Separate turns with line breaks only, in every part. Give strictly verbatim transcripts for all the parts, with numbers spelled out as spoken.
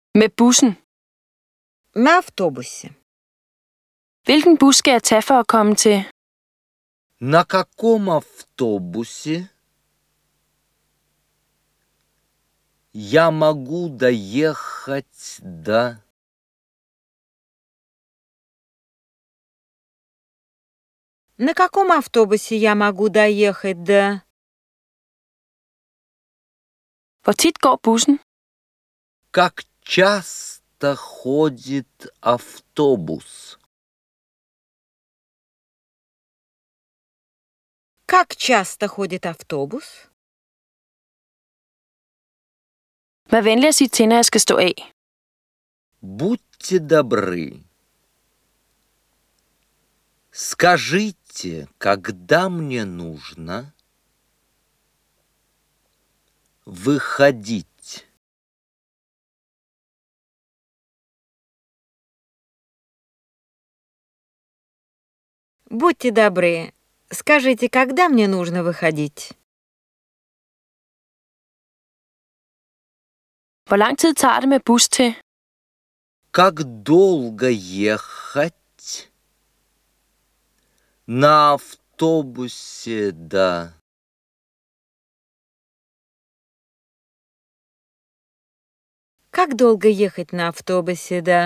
Med bussen.
На автобусе.
Hvilken bus skal jeg tage for at komme til?
На каком автобусе я могу доехать до...
На каком автобусе я могу доехать до...
Hvor tit går bussen?
Как часто ходит автобус?
Как часто ходит автобус?
Vær venlig at sige til, når jeg skal stå af.
Будьте добры. Скажите, когда мне нужно выходить?
Будьте добры, скажите, когда мне нужно выходить?
Hvor lang tid tager det med bus til?
Как долго ехать на автобусе до...
Как долго ехать на автобусе до...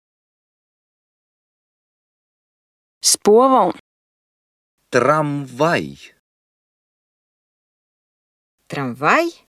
Sporvogn.
Трамвай.
Трамвай?